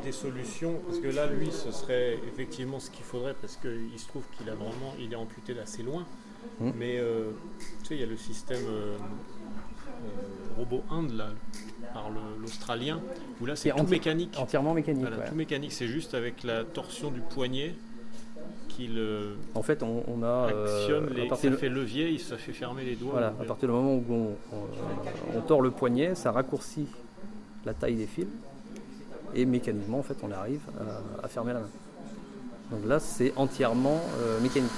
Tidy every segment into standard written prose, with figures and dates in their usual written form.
des solutions, parce que là, lui, ce serait effectivement ce qu'il faudrait, parce qu'il se trouve il est amputé d'assez loin. Mais tu sais, il y a le système robot Inde, là, par l'Australien, où là, c'est tout mécanique. Entièrement mécanique. Voilà, tout mécanique, c'est juste avec la torsion du poignet qu'il en fait, on a actionne ça fait levier, ça fait fermer les doigts. Voilà, à partir du moment où on tord le poignet, ça raccourcit la taille des fils et mécaniquement, en fait, on arrive à fermer la main. Donc là, c'est entièrement mécanique.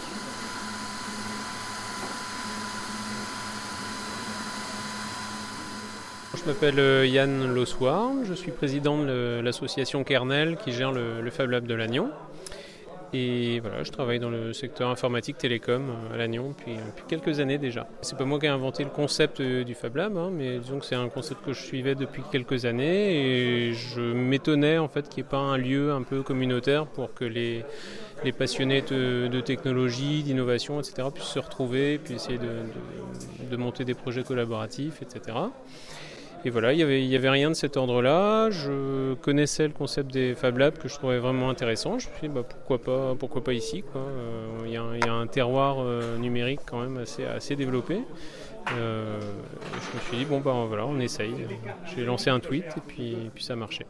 Je m'appelle Yann Lossoir, je suis président de l'association Kernel qui gère le Fab Lab de Lannion. Et voilà, je travaille dans le secteur informatique télécom à Lannion depuis quelques années déjà. C'est pas moi qui ai inventé le concept du Fab Lab, mais disons que c'est un concept que je suivais depuis quelques années et je m'étonnais en fait qu'il n'y ait pas un lieu un peu communautaire pour que les passionnés de technologie, d'innovation, etc. puissent se retrouver, puis essayer de monter des projets collaboratifs, etc. Et voilà, il y avait rien de cet ordre-là. Je connaissais le concept des Fab Labs que je trouvais vraiment intéressant. Je me suis dit pourquoi pas ici, quoi. Il y a un terroir numérique quand même assez développé. Je me suis dit voilà, on essaye. J'ai lancé un tweet et puis ça a marché.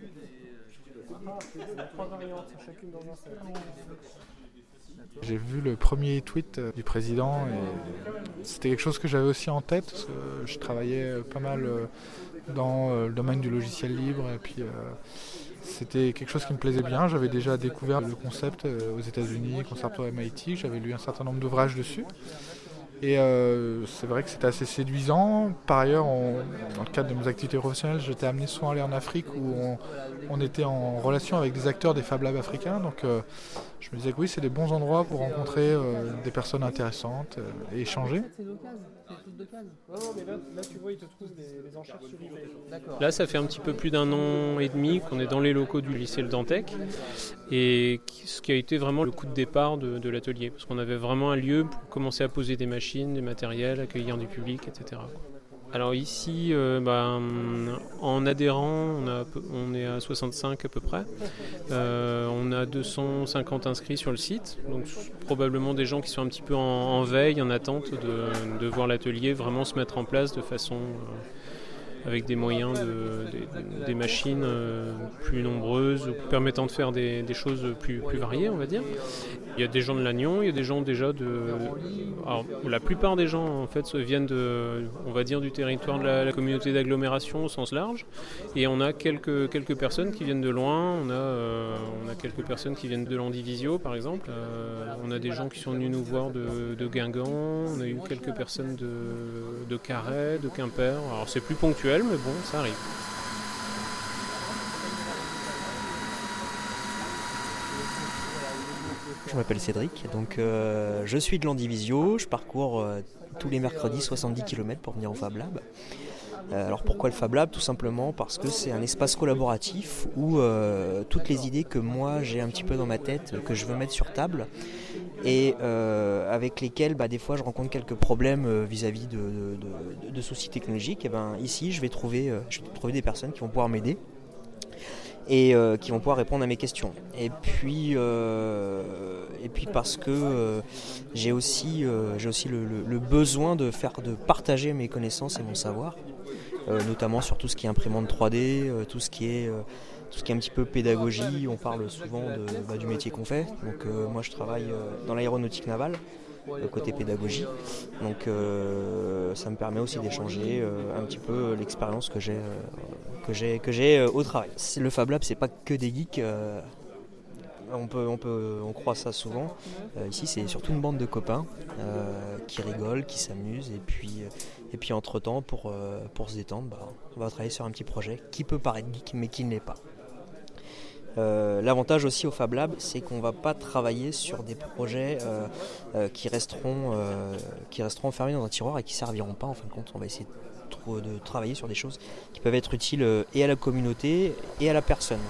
J'ai vu le premier tweet du président et c'était quelque chose que j'avais aussi en tête parce que je travaillais pas mal dans le domaine du logiciel libre et puis c'était quelque chose qui me plaisait bien. J'avais déjà découvert le concept aux États-Unis, Conservatoire MIT, j'avais lu un certain nombre d'ouvrages dessus. Et c'est vrai que c'était assez séduisant. Par ailleurs, dans le cadre de mes activités professionnelles, j'étais amené souvent à aller en Afrique où on était en relation avec des acteurs des Fab Labs africains. Donc je me disais que oui, c'est des bons endroits pour rencontrer des personnes intéressantes et échanger. Là, tu vois, il te trouve des enchères sur eBay. Là, ça fait un petit peu plus d'un an et demi qu'on est dans les locaux du lycée Le Dantec. Et ce qui a été vraiment le coup de départ de l'atelier. Parce qu'on avait vraiment un lieu pour commencer à poser des machines, des matériels, accueillir du public, etc. Alors ici, en adhérents, on est à 65 à peu près. On a 250 inscrits sur le site, donc probablement des gens qui sont un petit peu en veille, en attente de voir l'atelier vraiment se mettre en place de façon avec des moyens, des machines plus nombreuses, permettant de faire des choses plus variées, on va dire. Il y a des gens de Lannion, il y a des gens déjà Alors, la plupart des gens, en fait, viennent on va dire, du territoire de la communauté d'agglomération au sens large. Et on a quelques personnes qui viennent de loin. On a quelques personnes qui viennent de Landivisiau, par exemple. On a des gens qui sont venus nous voir de Guingamp. On a eu quelques personnes de Carhaix, de Quimper. Alors, c'est plus ponctuel, mais bon, ça arrive. Je m'appelle Cédric, donc je suis de Landivisiau, je parcours tous les mercredis 70 km pour venir au Fab Lab. Alors pourquoi le Fab Lab ? Tout simplement parce que c'est un espace collaboratif où toutes les idées que moi j'ai un petit peu dans ma tête, que je veux mettre sur table, et avec lesquelles des fois je rencontre quelques problèmes vis-à-vis de soucis technologiques, et ici je vais trouver des personnes qui vont pouvoir m'aider et qui vont pouvoir répondre à mes questions. Et puis parce que j'ai aussi le besoin de partager mes connaissances et mon savoir, notamment sur tout ce qui est imprimante 3D, tout ce qui est un petit peu pédagogie. On parle souvent du métier qu'on fait. Donc moi je travaille dans l'aéronautique navale, côté pédagogie. Donc ça me permet aussi d'échanger un petit peu l'expérience que j'ai au travail. Le Fab Lab, c'est pas que des geeks. On croit ça souvent. Ici, c'est surtout une bande de copains qui rigolent, qui s'amusent, et puis entre-temps, pour se détendre, on va travailler sur un petit projet qui peut paraître geek, mais qui ne l'est pas. L'avantage aussi au Fab Lab, c'est qu'on ne va pas travailler sur des projets qui resteront enfermés dans un tiroir et qui ne serviront pas. En fin de compte, on va essayer de travailler sur des choses qui peuvent être utiles et à la communauté et à la personne.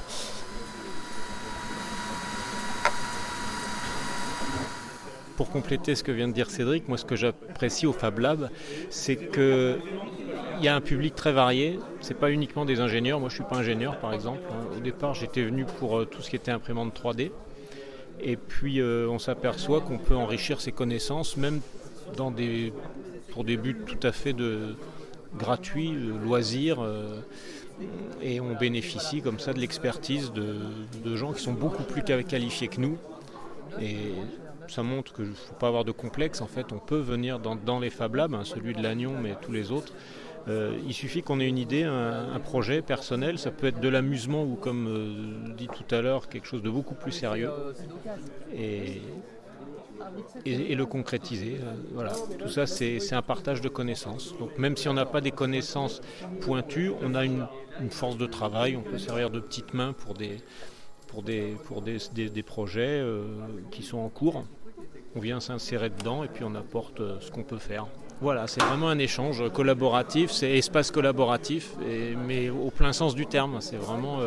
Pour compléter ce que vient de dire Cédric, moi ce que j'apprécie au Fab Lab, c'est que il y a un public très varié, c'est pas uniquement des ingénieurs, moi je suis pas ingénieur par exemple. Au départ j'étais venu pour tout ce qui était imprimante 3D, et puis on s'aperçoit qu'on peut enrichir ses connaissances même pour des buts tout à fait gratuits, loisirs, et on bénéficie comme ça de l'expertise de gens qui sont beaucoup plus qualifiés que nous, et ça montre qu'il ne faut pas avoir de complexe. En fait, on peut venir dans les Fab Labs, celui de Lannion, mais tous les autres. Il suffit qu'on ait une idée, un projet personnel. Ça peut être de l'amusement ou, comme dit tout à l'heure, quelque chose de beaucoup plus sérieux. Et le concrétiser. Voilà. Tout ça, c'est un partage de connaissances. Donc, même si on n'a pas des connaissances pointues, on a une force de travail. On peut servir de petites mains pour des projets qui sont en cours. On vient s'insérer dedans et puis on apporte ce qu'on peut faire. Voilà, c'est vraiment un échange collaboratif, c'est espace collaboratif, mais au plein sens du terme. C'est vraiment,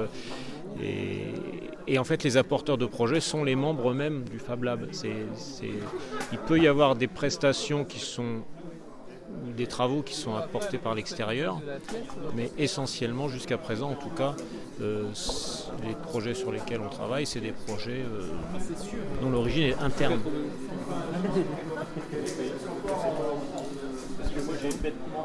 et en fait, les apporteurs de projets sont les membres eux-mêmes du Fab Lab. Il peut y avoir des prestations des travaux qui sont apportés par l'extérieur, mais essentiellement, jusqu'à présent en tout cas, les projets sur lesquels on travaille, c'est des projets dont l'origine est interne. Parce que moi j'ai bêtement...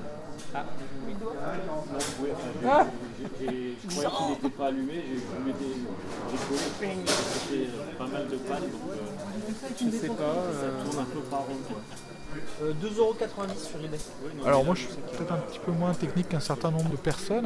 Je croyais qu'il n'était pas allumé, j'ai collé, c'était pas mal de panne, donc je sais pas, ça tourne un peu par rond. 2,90€ sur eBay. Alors moi je suis peut-être un petit peu moins technique qu'un certain nombre de personnes,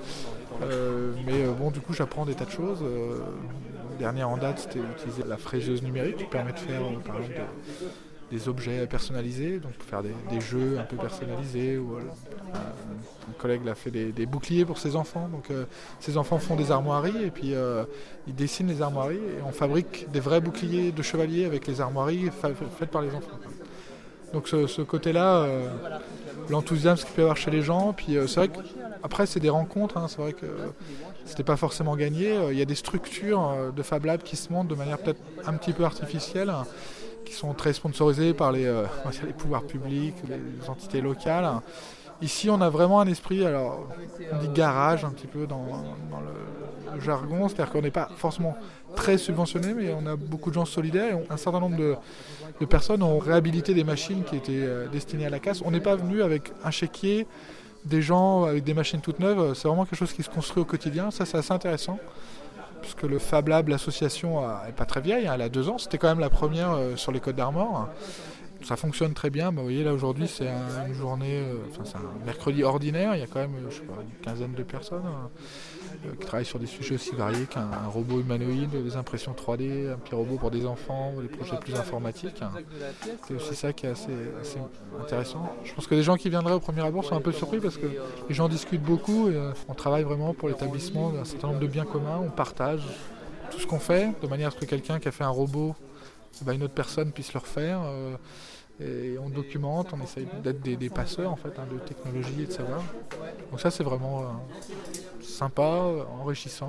mais bon, du coup j'apprends des tas de choses. Dernière en date, c'était utiliser la fraiseuse numérique qui permet de faire par exemple des objets personnalisés, donc faire des jeux un peu personnalisés. Ou, un collègue l'a fait des boucliers pour ses enfants, donc ses enfants font des armoiries et puis ils dessinent les armoiries et on fabrique des vrais boucliers de chevalier avec les armoiries faites par les enfants. Donc ce côté-là, l'enthousiasme qu'il peut y avoir chez les gens, puis c'est vrai qu'après c'est des rencontres, c'est vrai que c'était pas forcément gagné. Il y a des structures de Fab Lab qui se montent de manière peut-être un petit peu artificielle, qui sont très sponsorisées par les pouvoirs publics, les entités locales. Ici on a vraiment un esprit, alors on dit garage un petit peu dans le jargon, c'est-à-dire qu'on n'est pas forcément très subventionné, mais on a beaucoup de gens solidaires et un certain nombre de personnes ont réhabilité des machines qui étaient destinées à la casse. On n'est pas venu avec un chéquier, des gens avec des machines toutes neuves, c'est vraiment quelque chose qui se construit au quotidien, ça c'est assez intéressant. Puisque le Fab Lab, l'association, n'est pas très vieille, elle a 2 ans, c'était quand même la première sur les Côtes d'Armor. Ça fonctionne très bien, vous voyez là aujourd'hui c'est une journée, c'est un mercredi ordinaire, il y a quand même une quinzaine de personnes qui travaillent sur des sujets aussi variés qu'un robot humanoïde, des impressions 3D, un petit robot pour des enfants, des projets plus informatiques. C'est aussi ça qui est assez intéressant. Je pense que les gens qui viendraient au premier abord sont un peu surpris parce que les gens discutent beaucoup et on travaille vraiment pour l'établissement d'un certain nombre de biens communs, on partage tout ce qu'on fait de manière à ce que quelqu'un qui a fait un robot, une autre personne puisse le refaire. Et on documente, on essaye d'être des passeurs en fait, de technologie et de savoir. Donc ça c'est vraiment sympa, enrichissant.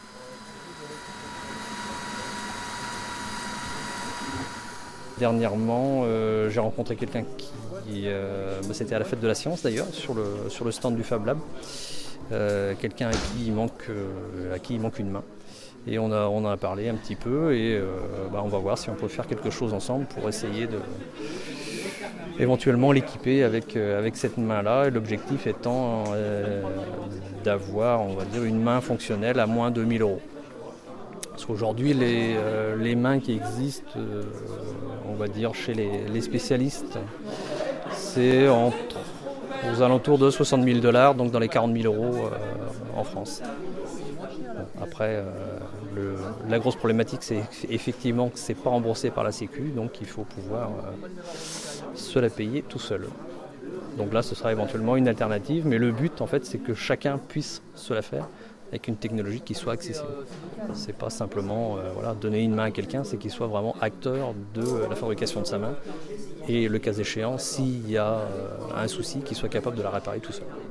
Dernièrement, j'ai rencontré quelqu'un qui c'était à la fête de la science d'ailleurs, sur le stand du Fab Lab. Quelqu'un à qui il manque une main. Et on a parlé un petit peu et on va voir si on peut faire quelque chose ensemble pour essayer de éventuellement l'équiper avec cette main-là. Et l'objectif étant d'avoir, on va dire, une main fonctionnelle à moins de 2 000 €. Parce qu'aujourd'hui, les mains qui existent, on va dire, chez les spécialistes, c'est aux alentours de 60 000 $, donc dans les 40 000 € en France. Après, la grosse problématique, c'est effectivement que ce n'est pas remboursé par la Sécu, donc il faut pouvoir se la payer tout seul. Donc là, ce sera éventuellement une alternative, mais le but, en fait, c'est que chacun puisse se la faire avec une technologie qui soit accessible. C'est pas simplement donner une main à quelqu'un, c'est qu'il soit vraiment acteur de la fabrication de sa main et le cas échéant, s'il y a un souci, qu'il soit capable de la réparer tout seul.